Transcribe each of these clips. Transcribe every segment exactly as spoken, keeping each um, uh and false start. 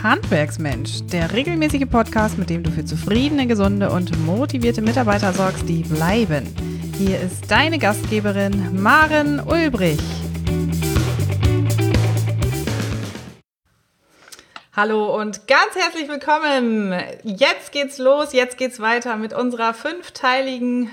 Handwerksmensch, der regelmäßige Podcast, mit dem du für zufriedene, gesunde und motivierte Mitarbeiter sorgst, die bleiben. Hier ist deine Gastgeberin Maren Ulbrich. Hallo und ganz herzlich willkommen. Jetzt geht's los, jetzt geht's weiter mit unserer fünfteiligen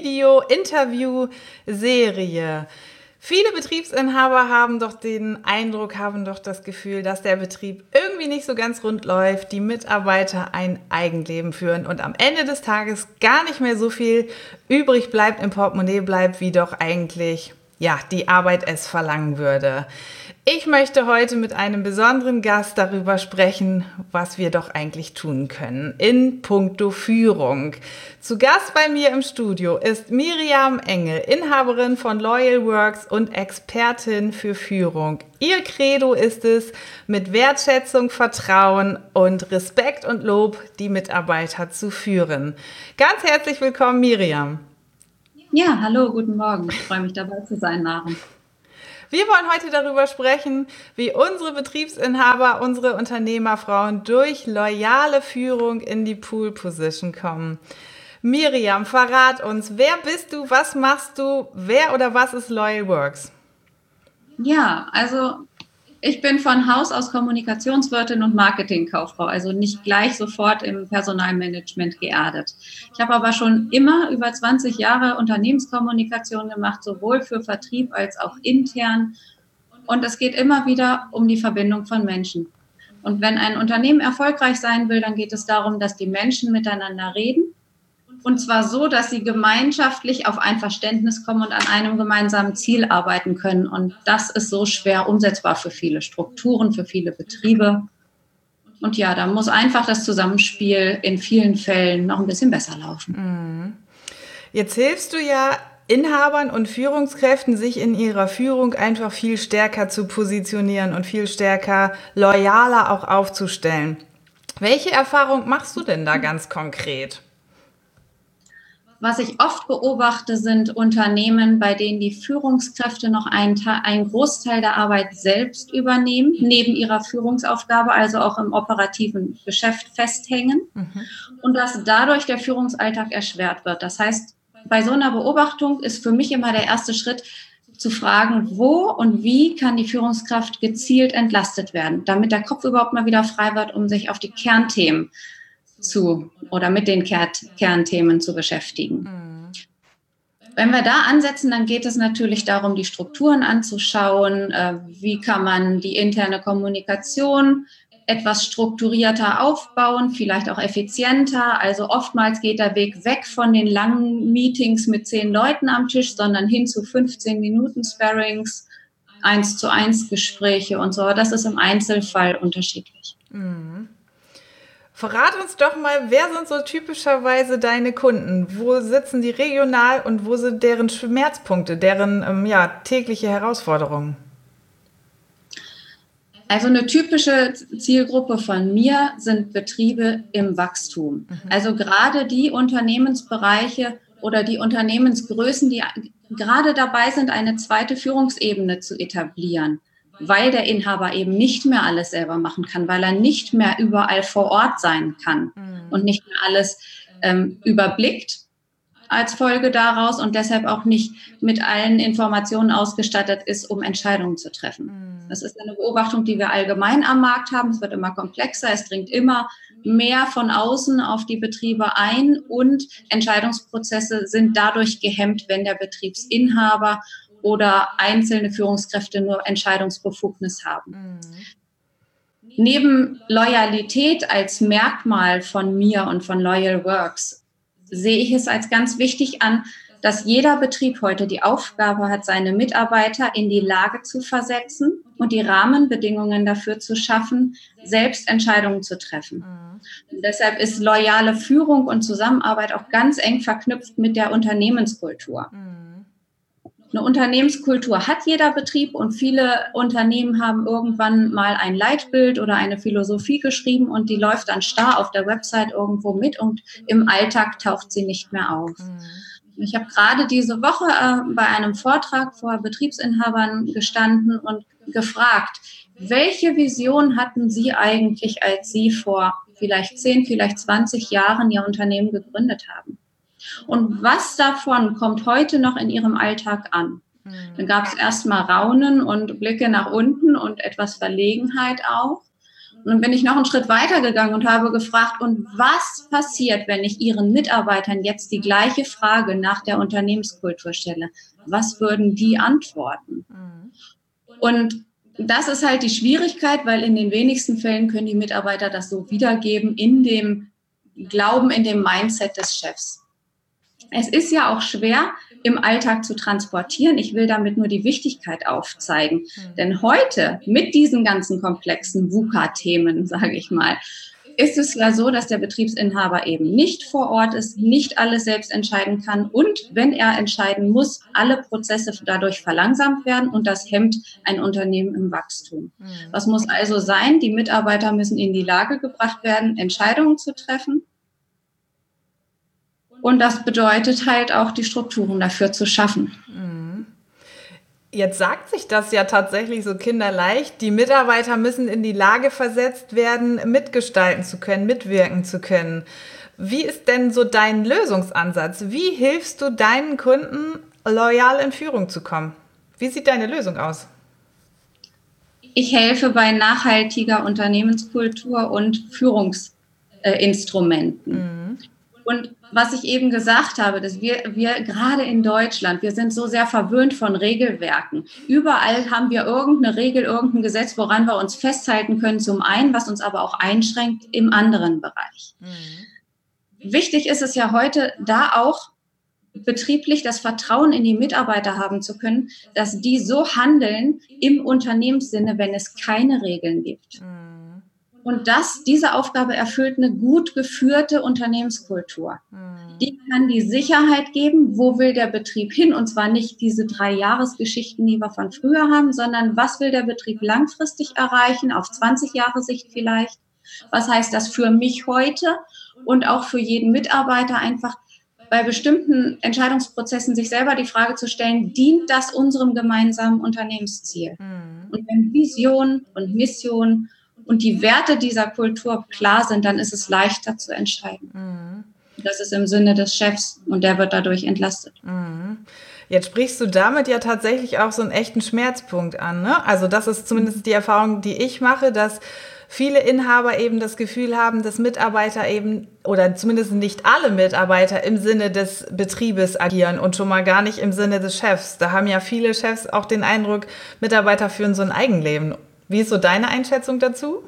Video-Interview-Serie. Viele Betriebsinhaber haben doch den Eindruck, haben doch das Gefühl, dass der Betrieb irgendwie nicht so ganz rund läuft, die Mitarbeiter ein Eigenleben führen und am Ende des Tages gar nicht mehr so viel übrig bleibt, im Portemonnaie bleibt, wie doch eigentlich ja, die Arbeit es verlangen würde. Ich möchte heute mit einem besonderen Gast darüber sprechen, was wir doch eigentlich tun können in puncto Führung. Zu Gast bei mir im Studio ist Miriam Engel, Inhaberin von Loyal Works und Expertin für Führung. Ihr Credo ist es, mit Wertschätzung, Vertrauen und Respekt und Lob die Mitarbeiter zu führen. Ganz herzlich willkommen, Miriam. Ja, hallo, guten Morgen. Ich freue mich, dabei zu sein, Maren. Wir wollen heute darüber sprechen, wie unsere Betriebsinhaber, unsere Unternehmerfrauen durch loyale Führung in die Pool-Position kommen. Miriam, verrat uns, wer bist du, was machst du, wer oder was ist Loyal Works? Ja, also ich bin von Haus aus Kommunikationswirtin und Marketingkauffrau, also nicht gleich sofort im Personalmanagement geerdet. Ich habe aber schon immer über zwanzig Jahre Unternehmenskommunikation gemacht, sowohl für Vertrieb als auch intern. Und es geht immer wieder um die Verbindung von Menschen. Und wenn ein Unternehmen erfolgreich sein will, dann geht es darum, dass die Menschen miteinander reden. Und zwar so, dass sie gemeinschaftlich auf ein Verständnis kommen und an einem gemeinsamen Ziel arbeiten können. Und das ist so schwer umsetzbar für viele Strukturen, für viele Betriebe. Und ja, da muss einfach das Zusammenspiel in vielen Fällen noch ein bisschen besser laufen. Jetzt hilfst du ja Inhabern und Führungskräften, sich in ihrer Führung einfach viel stärker zu positionieren und viel stärker loyaler auch aufzustellen. Welche Erfahrung machst du denn da ganz konkret? Was ich oft beobachte, sind Unternehmen, bei denen die Führungskräfte noch einen, einen Großteil der Arbeit selbst übernehmen, neben ihrer Führungsaufgabe, also auch im operativen Geschäft festhängen, mhm. und dass dadurch der Führungsalltag erschwert wird. Das heißt, bei so einer Beobachtung ist für mich immer der erste Schritt, zu fragen, wo und wie kann die Führungskraft gezielt entlastet werden, damit der Kopf überhaupt mal wieder frei wird, um sich auf die Kernthemen zu oder mit den Kernthemen zu beschäftigen. Mhm. Wenn wir da ansetzen, dann geht es natürlich darum, die Strukturen anzuschauen. Äh, wie kann man die interne Kommunikation etwas strukturierter aufbauen, vielleicht auch effizienter. Also oftmals geht der Weg weg von den langen Meetings mit zehn Leuten am Tisch, sondern hin zu fünfzehn Minuten Sparrings, eins zu eins Gespräche und so. Das ist im Einzelfall unterschiedlich. Mhm. Verrat uns doch mal, wer sind so typischerweise deine Kunden? Wo sitzen die regional und wo sind deren Schmerzpunkte, deren ähm, ja, tägliche Herausforderungen? Also eine typische Zielgruppe von mir sind Betriebe im Wachstum. Mhm. Also gerade die Unternehmensbereiche oder die Unternehmensgrößen, die gerade dabei sind, eine zweite Führungsebene zu etablieren, weil der Inhaber eben nicht mehr alles selber machen kann, weil er nicht mehr überall vor Ort sein kann mhm. und nicht mehr alles ähm, überblickt als Folge daraus und deshalb auch nicht mit allen Informationen ausgestattet ist, um Entscheidungen zu treffen. Mhm. Das ist eine Beobachtung, die wir allgemein am Markt haben. Es wird immer komplexer, es dringt immer mehr von außen auf die Betriebe ein und Entscheidungsprozesse sind dadurch gehemmt, wenn der Betriebsinhaber oder einzelne Führungskräfte nur Entscheidungsbefugnis haben. Mhm. Neben Loyalität als Merkmal von mir und von Loyal Works sehe ich es als ganz wichtig an, dass jeder Betrieb heute die Aufgabe hat, seine Mitarbeiter in die Lage zu versetzen und die Rahmenbedingungen dafür zu schaffen, selbst Entscheidungen zu treffen. Mhm. Und deshalb ist loyale Führung und Zusammenarbeit auch ganz eng verknüpft mit der Unternehmenskultur. Mhm. Eine Unternehmenskultur hat jeder Betrieb und viele Unternehmen haben irgendwann mal ein Leitbild oder eine Philosophie geschrieben und die läuft dann starr auf der Website irgendwo mit und im Alltag taucht sie nicht mehr auf. Mhm. Ich habe gerade diese Woche äh, bei einem Vortrag vor Betriebsinhabern gestanden und gefragt, welche Vision hatten Sie eigentlich, als Sie vor vielleicht zehn, vielleicht zwanzig Jahren Ihr Unternehmen gegründet haben? Und was davon kommt heute noch in Ihrem Alltag an? Dann gab es erstmal Raunen und Blicke nach unten und etwas Verlegenheit auch. Und dann bin ich noch einen Schritt weiter gegangen und habe gefragt, und was passiert, wenn ich Ihren Mitarbeitern jetzt die gleiche Frage nach der Unternehmenskultur stelle? Was würden die antworten? Und das ist halt die Schwierigkeit, weil in den wenigsten Fällen können die Mitarbeiter das so wiedergeben in dem Glauben, in dem Mindset des Chefs. Es ist ja auch schwer, im Alltag zu transportieren. Ich will damit nur die Wichtigkeit aufzeigen. Mhm. Denn heute, mit diesen ganzen komplexen VUCA-Themen, sage ich mal, ist es ja so, dass der Betriebsinhaber eben nicht vor Ort ist, nicht alles selbst entscheiden kann und, wenn er entscheiden muss, alle Prozesse dadurch verlangsamt werden und das hemmt ein Unternehmen im Wachstum. Mhm. Was muss also sein? Die Mitarbeiter müssen in die Lage gebracht werden, Entscheidungen zu treffen. Und das bedeutet halt auch, die Strukturen dafür zu schaffen. Jetzt sagt sich das ja tatsächlich so kinderleicht. Die Mitarbeiter müssen in die Lage versetzt werden, mitgestalten zu können, mitwirken zu können. Wie ist denn so dein Lösungsansatz? Wie hilfst du deinen Kunden, loyal in Führung zu kommen? Wie sieht deine Lösung aus? Ich helfe bei nachhaltiger Unternehmenskultur und Führungsinstrumenten. Mhm. Und was ich eben gesagt habe, dass wir, wir gerade in Deutschland, wir sind so sehr verwöhnt von Regelwerken. Überall haben wir irgendeine Regel, irgendein Gesetz, woran wir uns festhalten können, zum einen, was uns aber auch einschränkt im anderen Bereich. Mhm. Wichtig ist es ja heute, da auch betrieblich das Vertrauen in die Mitarbeiter haben zu können, dass die so handeln im Unternehmenssinne, wenn es keine Regeln gibt. Mhm. Und das, diese Aufgabe erfüllt eine gut geführte Unternehmenskultur. Mhm. Die kann die Sicherheit geben, wo will der Betrieb hin? Und zwar nicht diese drei Jahresgeschichten, die wir von früher haben, sondern was will der Betrieb langfristig erreichen, auf zwanzig Jahre Sicht vielleicht? Was heißt das für mich heute und auch für jeden Mitarbeiter, einfach bei bestimmten Entscheidungsprozessen sich selber die Frage zu stellen, dient das unserem gemeinsamen Unternehmensziel? Mhm. Und wenn Vision und Mission und die Werte dieser Kultur klar sind, dann ist es leichter zu entscheiden. Mhm. Das ist im Sinne des Chefs und der wird dadurch entlastet. Mhm. Jetzt sprichst du damit ja tatsächlich auch so einen echten Schmerzpunkt an, ne? Also das ist zumindest die Erfahrung, die ich mache, dass viele Inhaber eben das Gefühl haben, dass Mitarbeiter eben, oder zumindest nicht alle Mitarbeiter im Sinne des Betriebes agieren und schon mal gar nicht im Sinne des Chefs. Da haben ja viele Chefs auch den Eindruck, Mitarbeiter führen so ein Eigenleben. Wie ist so deine Einschätzung dazu?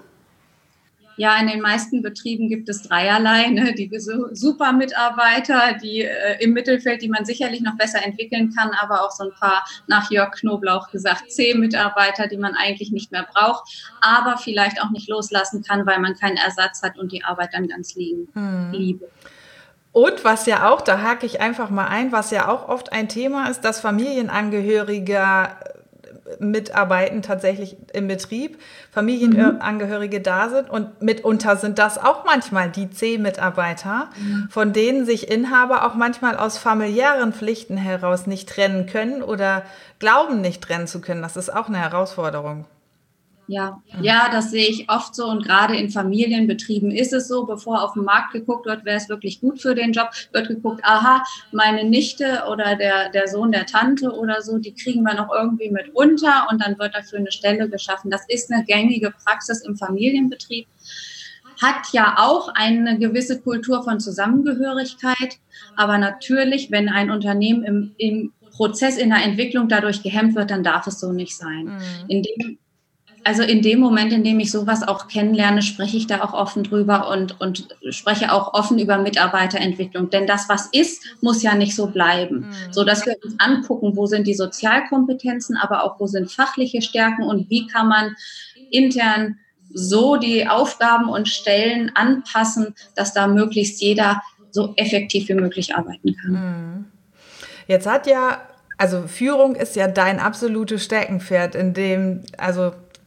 Ja, in den meisten Betrieben gibt es dreierlei, ne? Die super Mitarbeiter, die äh, im Mittelfeld, die man sicherlich noch besser entwickeln kann, aber auch so ein paar, nach Jörg Knoblauch gesagt, C-Mitarbeiter, die man eigentlich nicht mehr braucht, aber vielleicht auch nicht loslassen kann, weil man keinen Ersatz hat und die Arbeit dann ganz liegen, hm. liebe. Und was ja auch, da hake ich einfach mal ein, was ja auch oft ein Thema ist, dass Familienangehörige mitarbeiten tatsächlich im Betrieb, Familienangehörige mhm. da sind und mitunter sind das auch manchmal die C-Mitarbeiter, mhm. von denen sich Inhaber auch manchmal aus familiären Pflichten heraus nicht trennen können oder glauben nicht trennen zu können. Das ist auch eine Herausforderung. Ja, ja, das sehe ich oft so und gerade in Familienbetrieben ist es so, bevor auf den Markt geguckt wird, wer ist wirklich gut für den Job, wird geguckt, aha, meine Nichte oder der, der Sohn der Tante oder so, die kriegen wir noch irgendwie mit unter und dann wird dafür eine Stelle geschaffen. Das ist eine gängige Praxis im Familienbetrieb, hat ja auch eine gewisse Kultur von Zusammengehörigkeit, aber natürlich, wenn ein Unternehmen im, im Prozess in der Entwicklung dadurch gehemmt wird, dann darf es so nicht sein. Mhm. In dem Also in dem Moment, in dem ich sowas auch kennenlerne, spreche ich da auch offen drüber und, und spreche auch offen über Mitarbeiterentwicklung. Denn das, was ist, muss ja nicht so bleiben. Mhm. So dass wir uns angucken, wo sind die Sozialkompetenzen, aber auch wo sind fachliche Stärken und wie kann man intern so die Aufgaben und Stellen anpassen, dass da möglichst jeder so effektiv wie möglich arbeiten kann. Mhm. Jetzt hat ja, also Führung ist ja dein absolutes Steckenpferd, in dem, also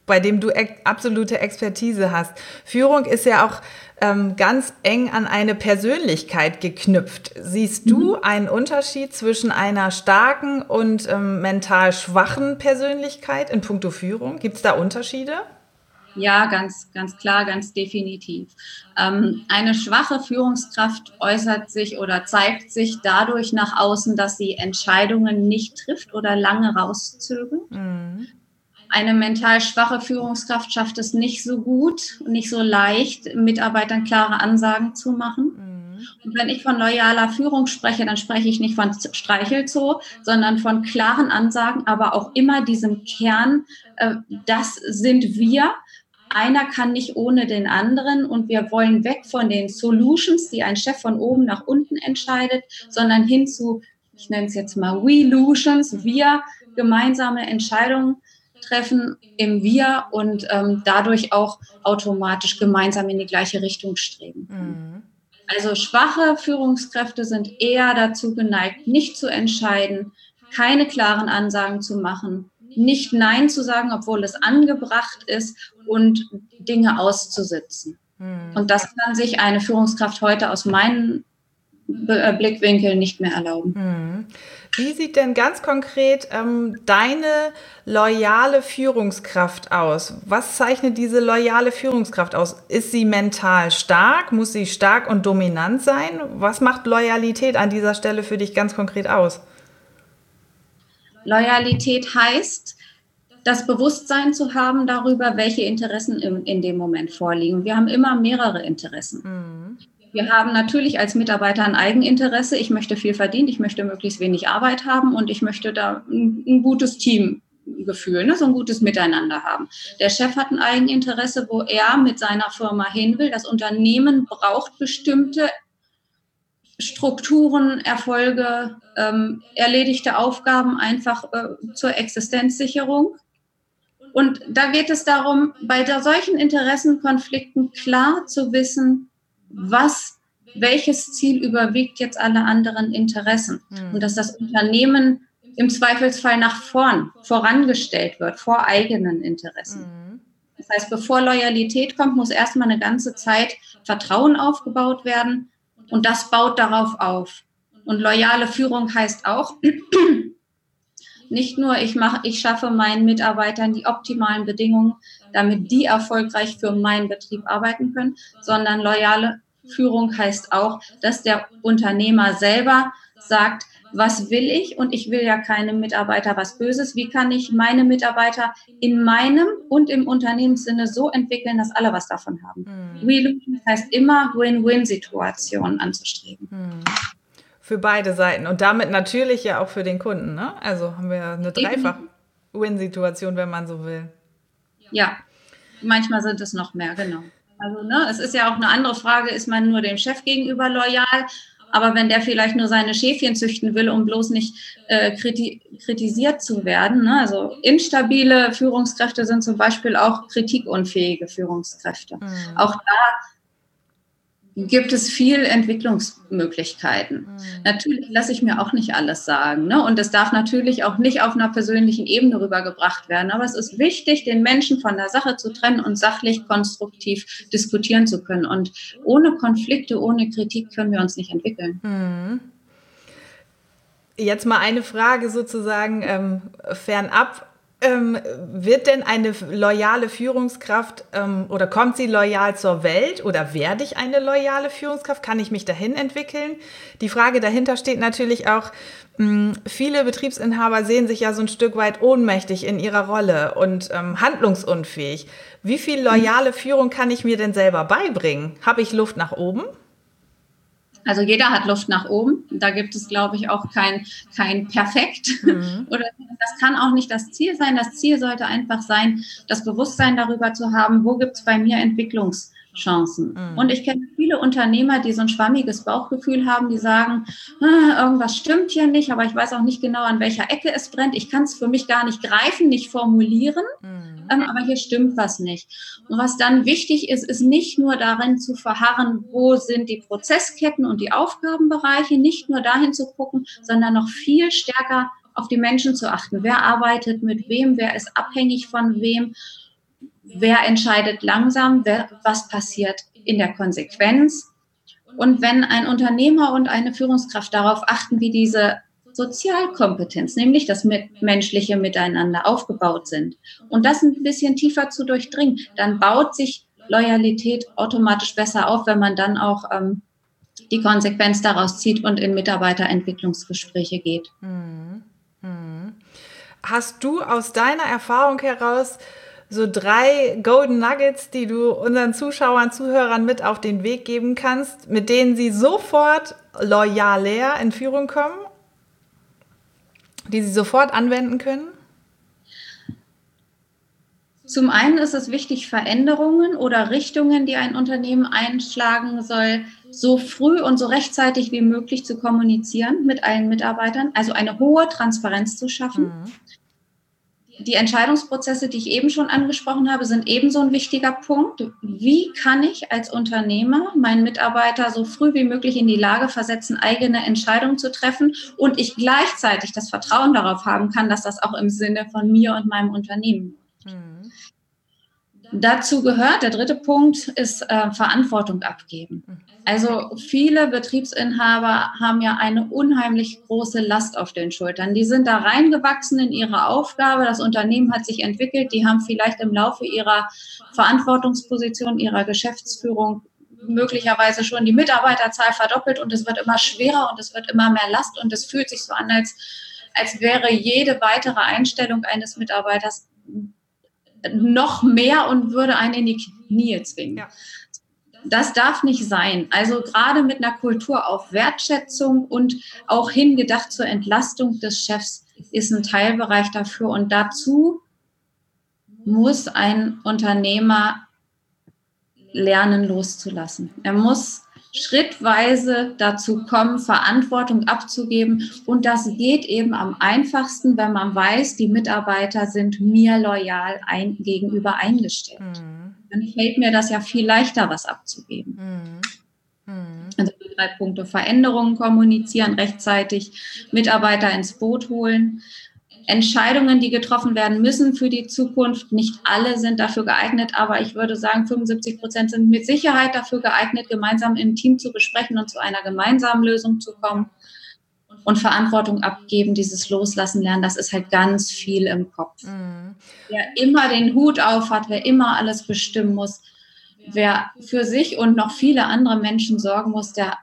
bei dem du ex- absolute Expertise hast. Führung ist ja auch ähm, ganz eng an eine Persönlichkeit geknüpft. Siehst du mhm. einen Unterschied zwischen einer starken und ähm, mental schwachen Persönlichkeit in puncto Führung? Gibt es da Unterschiede? Ja, ganz, ganz klar, ganz definitiv. Ähm, eine schwache Führungskraft äußert sich oder zeigt sich dadurch nach außen, dass sie Entscheidungen nicht trifft oder lange rauszögert. Mhm. Eine mental schwache Führungskraft schafft es nicht so gut, nicht so leicht, Mitarbeitern klare Ansagen zu machen. Mhm. Und wenn ich von loyaler Führung spreche, dann spreche ich nicht von Streichelzoo, sondern von klaren Ansagen, aber auch immer diesem Kern, äh, das sind wir. Einer kann nicht ohne den anderen und wir wollen weg von den Solutions, die ein Chef von oben nach unten entscheidet, sondern hin zu, ich nenne es jetzt mal We-Lutions, wir gemeinsame Entscheidungen treffen im Wir und ähm, dadurch auch automatisch gemeinsam in die gleiche Richtung streben können. Mhm. Also schwache Führungskräfte sind eher dazu geneigt, nicht zu entscheiden, keine klaren Ansagen zu machen, nicht Nein zu sagen, obwohl es angebracht ist und Dinge auszusitzen. Mhm. Und das kann sich eine Führungskraft heute aus meinen Blickwinkeln nicht mehr erlauben. Mhm. Wie sieht denn ganz konkret ähm, deine loyale Führungskraft aus? Was zeichnet diese loyale Führungskraft aus? Ist sie mental stark? Muss sie stark und dominant sein? Was macht Loyalität an dieser Stelle für dich ganz konkret aus? Loyalität heißt, das Bewusstsein zu haben darüber, welche Interessen in, in dem Moment vorliegen. Wir haben immer mehrere Interessen. Mhm. Wir haben natürlich als Mitarbeiter ein Eigeninteresse. Ich möchte viel verdienen, ich möchte möglichst wenig Arbeit haben und ich möchte da ein, ein gutes Teamgefühl, ne, so ein gutes Miteinander haben. Der Chef hat ein Eigeninteresse, wo er mit seiner Firma hin will. Das Unternehmen braucht bestimmte Strukturen, Erfolge, ähm, erledigte Aufgaben einfach äh, zur Existenzsicherung. Und da geht es darum, bei solchen Interessenkonflikten klar zu wissen, was, welches Ziel überwiegt jetzt alle anderen Interessen. Mhm. Und dass das Unternehmen im Zweifelsfall nach vorn vorangestellt wird, vor eigenen Interessen. Mhm. Das heißt, bevor Loyalität kommt, muss erstmal eine ganze Zeit Vertrauen aufgebaut werden. Und das baut darauf auf. Und loyale Führung heißt auch, nicht nur, ich mache, ich schaffe meinen Mitarbeitern die optimalen Bedingungen, damit die erfolgreich für meinen Betrieb arbeiten können, sondern loyale Führung heißt auch, dass der Unternehmer selber sagt, was will ich? Und ich will ja keinem Mitarbeiter was Böses. Wie kann ich meine Mitarbeiter in meinem und im Unternehmenssinne so entwickeln, dass alle was davon haben? Mhm. We-Lution heißt immer Win-Win-Situationen anzustreben. Mhm. Für beide Seiten und damit natürlich ja auch für den Kunden, ne? Also haben wir eine Dreifach-Win-Situation, wenn man so will. Ja, manchmal sind es noch mehr, genau. Also ne, es ist ja auch eine andere Frage, ist man nur dem Chef gegenüber loyal? Aber wenn der vielleicht nur seine Schäfchen züchten will, um bloß nicht äh, kriti- kritisiert zu werden, ne? Also instabile Führungskräfte sind zum Beispiel auch kritikunfähige Führungskräfte. Mhm. Auch da gibt es viel Entwicklungsmöglichkeiten. Mhm. Natürlich lasse ich mir auch nicht alles sagen, ne? Und es darf natürlich auch nicht auf einer persönlichen Ebene rübergebracht werden. Aber es ist wichtig, den Menschen von der Sache zu trennen und sachlich, konstruktiv diskutieren zu können. Und ohne Konflikte, ohne Kritik können wir uns nicht entwickeln. Mhm. Jetzt mal eine Frage sozusagen ähm, fernab. Ähm, wird denn eine loyale Führungskraft ähm, oder kommt sie loyal zur Welt oder werde ich eine loyale Führungskraft? Kann ich mich dahin entwickeln? Die Frage dahinter steht natürlich auch, mh, viele Betriebsinhaber sehen sich ja so ein Stück weit ohnmächtig in ihrer Rolle und ähm, handlungsunfähig. Wie viel loyale Führung kann ich mir denn selber beibringen? Habe ich Luft nach oben? Also jeder hat Luft nach oben. Da gibt es, glaube ich, auch kein, kein Perfekt. Mhm. Oder das kann auch nicht das Ziel sein. Das Ziel sollte einfach sein, das Bewusstsein darüber zu haben, wo gibt es bei mir Entwicklungschancen. Mhm. Und ich kenne viele Unternehmer, die so ein schwammiges Bauchgefühl haben, die sagen, ah, irgendwas stimmt hier nicht, aber ich weiß auch nicht genau, an welcher Ecke es brennt. Ich kann es für mich gar nicht greifen, nicht formulieren. Mhm. Ähm, aber hier stimmt was nicht. Und was dann wichtig ist, ist nicht nur darin zu verharren, wo sind die Prozessketten und die Aufgabenbereiche, nicht nur dahin zu gucken, sondern noch viel stärker auf die Menschen zu achten. Wer arbeitet mit wem, wer ist abhängig von wem wer entscheidet langsam, wer, was passiert in der Konsequenz. Und wenn ein Unternehmer und eine Führungskraft darauf achten, wie diese Sozialkompetenz, nämlich das menschliche Miteinander aufgebaut sind und das ein bisschen tiefer zu durchdringen, dann baut sich Loyalität automatisch besser auf, wenn man dann auch ähm, die Konsequenz daraus zieht und in Mitarbeiterentwicklungsgespräche geht. Hm. Hm. Hast du aus deiner Erfahrung heraus so drei Golden Nuggets, die du unseren Zuschauern, Zuhörern mit auf den Weg geben kannst, mit denen sie sofort loyaler in Führung kommen, die sie sofort anwenden können? Zum einen ist es wichtig, Veränderungen oder Richtungen, die ein Unternehmen einschlagen soll, so früh und so rechtzeitig wie möglich zu kommunizieren mit allen Mitarbeitern, also eine hohe Transparenz zu schaffen. Mhm. Die Entscheidungsprozesse, die ich eben schon angesprochen habe, sind ebenso ein wichtiger Punkt. Wie kann ich als Unternehmer meinen Mitarbeiter so früh wie möglich in die Lage versetzen, eigene Entscheidungen zu treffen und ich gleichzeitig das Vertrauen darauf haben kann, dass das auch im Sinne von mir und meinem Unternehmen ist. Mhm. Dazu gehört, der dritte Punkt ist äh, Verantwortung abgeben. Also viele Betriebsinhaber haben ja eine unheimlich große Last auf den Schultern. Die sind da reingewachsen in ihre Aufgabe, das Unternehmen hat sich entwickelt, die haben vielleicht im Laufe ihrer Verantwortungsposition, ihrer Geschäftsführung möglicherweise schon die Mitarbeiterzahl verdoppelt und es wird immer schwerer und es wird immer mehr Last und es fühlt sich so an, als, als wäre jede weitere Einstellung eines Mitarbeiters noch mehr und würde einen in die Knie zwingen. Ja. Das darf nicht sein. Also gerade mit einer Kultur auf Wertschätzung und auch hingedacht zur Entlastung des Chefs ist ein Teilbereich dafür. Und dazu muss ein Unternehmer lernen, loszulassen. Er muss schrittweise dazu kommen, Verantwortung abzugeben. Und das geht eben am einfachsten, wenn man weiß, die Mitarbeiter sind mir loyal ein, gegenüber eingestellt. Mhm. Dann fällt mir das ja viel leichter, was abzugeben. Mhm. Mhm. Also die drei Punkte: Veränderungen kommunizieren, rechtzeitig Mitarbeiter ins Boot holen. Entscheidungen, die getroffen werden müssen für die Zukunft. Nicht alle sind dafür geeignet, aber ich würde sagen, fünfundsiebzig Prozent sind mit Sicherheit dafür geeignet, gemeinsam im Team zu besprechen und zu einer gemeinsamen Lösung zu kommen. Und Verantwortung abgeben, dieses Loslassen lernen, das ist halt ganz viel im Kopf. Mhm. Wer immer den Hut auf hat, wer immer alles bestimmen muss, wer für sich und noch viele andere Menschen sorgen muss, der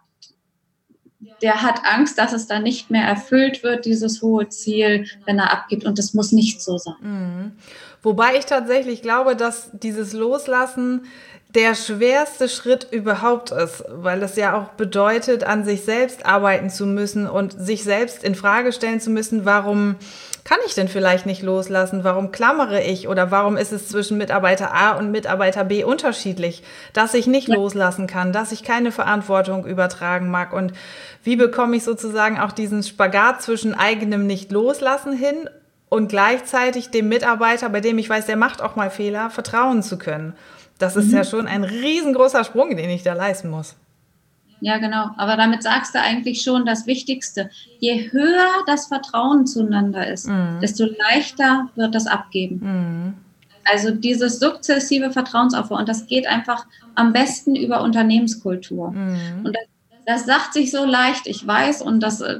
der hat Angst, dass es dann nicht mehr erfüllt wird, dieses hohe Ziel, wenn er abgibt. Und das muss nicht so sein. Mhm. Wobei ich tatsächlich glaube, dass dieses Loslassen der schwerste Schritt überhaupt ist, weil es ja auch bedeutet, an sich selbst arbeiten zu müssen und sich selbst in Frage stellen zu müssen, warum kann ich denn vielleicht nicht loslassen? Warum klammere ich? Oder warum ist es zwischen Mitarbeiter A und Mitarbeiter B unterschiedlich, dass ich nicht ja. loslassen kann, dass ich keine Verantwortung übertragen mag? Und wie bekomme ich sozusagen auch diesen Spagat zwischen eigenem Nicht-Loslassen hin und gleichzeitig dem Mitarbeiter, bei dem ich weiß, der macht auch mal Fehler, vertrauen zu können? Das ist mhm. ja schon ein riesengroßer Sprung, den ich da leisten muss. Ja, genau. Aber damit sagst du eigentlich schon das Wichtigste. Je höher das Vertrauen zueinander ist, mhm. desto leichter wird das Abgeben. Mhm. Also dieses sukzessive Vertrauensaufbau. Und das geht einfach am besten über Unternehmenskultur. Mhm. Und das, das sagt sich so leicht, ich weiß. Und das äh,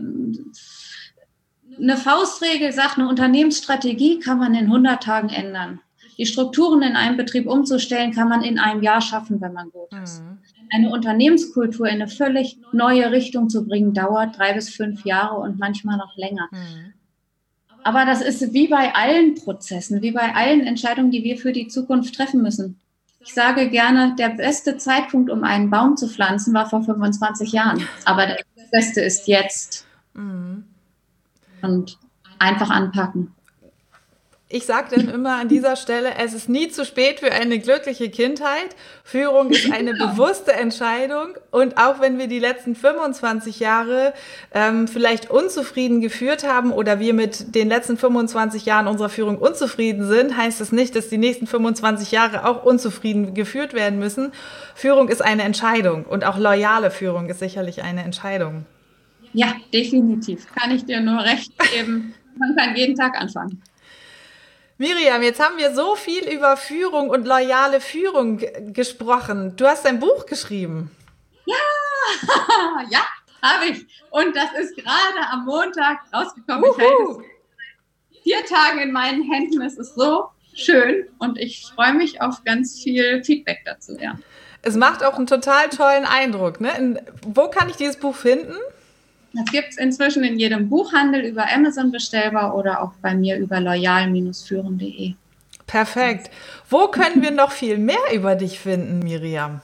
eine Faustregel sagt, eine Unternehmensstrategie kann man in hundert Tagen ändern. Die Strukturen in einem Betrieb umzustellen, kann man in einem Jahr schaffen, wenn man gut ist. Mhm. Eine Unternehmenskultur in eine völlig neue Richtung zu bringen, dauert drei bis fünf Jahre und manchmal noch länger. Mhm. Aber das ist wie bei allen Prozessen, wie bei allen Entscheidungen, die wir für die Zukunft treffen müssen. Ich sage gerne, der beste Zeitpunkt, um einen Baum zu pflanzen, war vor fünfundzwanzig Jahren. Aber der beste ist jetzt. Mhm. Und einfach anpacken. Ich sage dann immer an dieser Stelle, es ist nie zu spät für eine glückliche Kindheit. Führung ist eine bewusste Entscheidung. Und auch wenn wir die letzten fünfundzwanzig Jahre ähm, vielleicht unzufrieden geführt haben oder wir mit den letzten fünfundzwanzig Jahren unserer Führung unzufrieden sind, heißt es nicht, dass die nächsten fünfundzwanzig Jahre auch unzufrieden geführt werden müssen. Führung ist eine Entscheidung und auch loyale Führung ist sicherlich eine Entscheidung. Ja, definitiv. Kann ich dir nur recht geben. Man kann jeden Tag anfangen. Miriam, jetzt haben wir so viel über Führung und loyale Führung g- gesprochen. Du hast ein Buch geschrieben. Ja, ja, habe ich. Und das ist gerade am Montag rausgekommen. Uhu. Ich halte es vier Tage in meinen Händen. Es ist so schön und ich freue mich auf ganz viel Feedback dazu. Ja. Es macht auch einen total tollen Eindruck. Ne? In, wo kann ich dieses Buch finden? Das gibt es inzwischen in jedem Buchhandel über Amazon bestellbar oder auch bei mir über loyal Führen punkt de. Perfekt. Wo können wir noch viel mehr über dich finden, Miriam?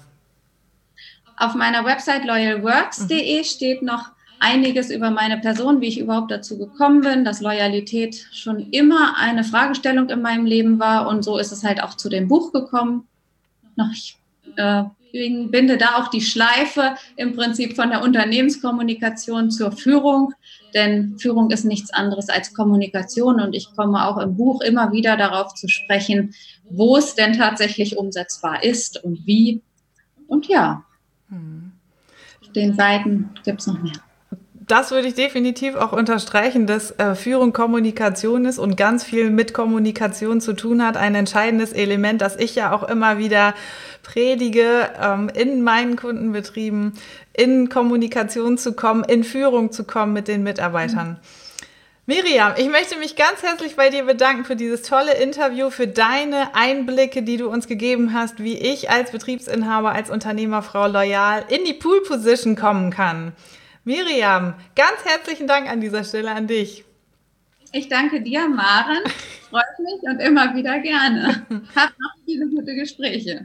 Auf meiner Website loyal works punkt de steht noch einiges über meine Person, wie ich überhaupt dazu gekommen bin, dass Loyalität schon immer eine Fragestellung in meinem Leben war und so ist es halt auch zu dem Buch gekommen. Ich äh, binde da auch die Schleife im Prinzip von der Unternehmenskommunikation zur Führung, denn Führung ist nichts anderes als Kommunikation und ich komme auch im Buch immer wieder darauf zu sprechen, wo es denn tatsächlich umsetzbar ist und wie. Und ja, hm. auf den Seiten gibt es noch mehr. Das würde ich definitiv auch unterstreichen, dass äh, Führung Kommunikation ist und ganz viel mit Kommunikation zu tun hat. Ein entscheidendes Element, das ich ja auch immer wieder predige, ähm, in meinen Kundenbetrieben, in Kommunikation zu kommen, in Führung zu kommen mit den Mitarbeitern. Mhm. Miriam, ich möchte mich ganz herzlich bei dir bedanken für dieses tolle Interview, für deine Einblicke, die du uns gegeben hast, wie ich als Betriebsinhaber, als Unternehmerfrau loyal in die Pool-Position kommen kann. Miriam, ganz herzlichen Dank an dieser Stelle an dich. Ich danke dir, Maren. Freut mich und immer wieder gerne. Hab noch viele gute Gespräche.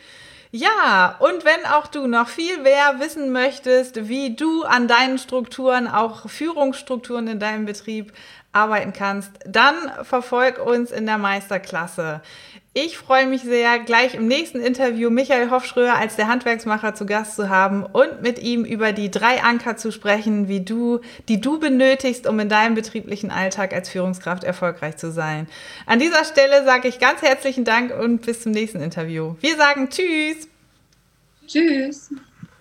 Ja, und wenn auch du noch viel mehr wissen möchtest, wie du an deinen Strukturen, auch Führungsstrukturen in deinem Betrieb arbeiten kannst, dann verfolg uns in der Meisterklasse. Ich freue mich sehr, gleich im nächsten Interview Michael Hofschröer als der Handwerksmacher zu Gast zu haben und mit ihm über die drei Anker zu sprechen, wie du, die du benötigst, um in deinem betrieblichen Alltag als Führungskraft erfolgreich zu sein. An dieser Stelle sage ich ganz herzlichen Dank und bis zum nächsten Interview. Wir sagen Tschüss. Tschüss.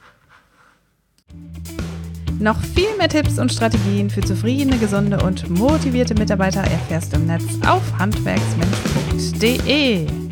Noch viel mehr Tipps und Strategien für zufriedene, gesunde und motivierte Mitarbeiter erfährst du im Netz auf handwerksmensch punkt de.